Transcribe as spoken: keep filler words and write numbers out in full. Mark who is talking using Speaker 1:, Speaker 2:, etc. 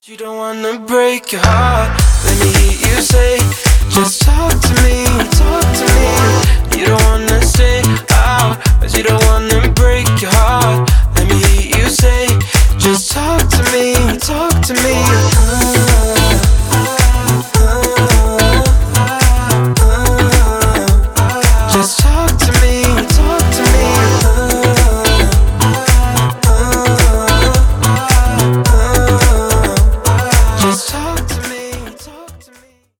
Speaker 1: You don't wanna break your heart. Let me hear you say, just talk to me, talk to me.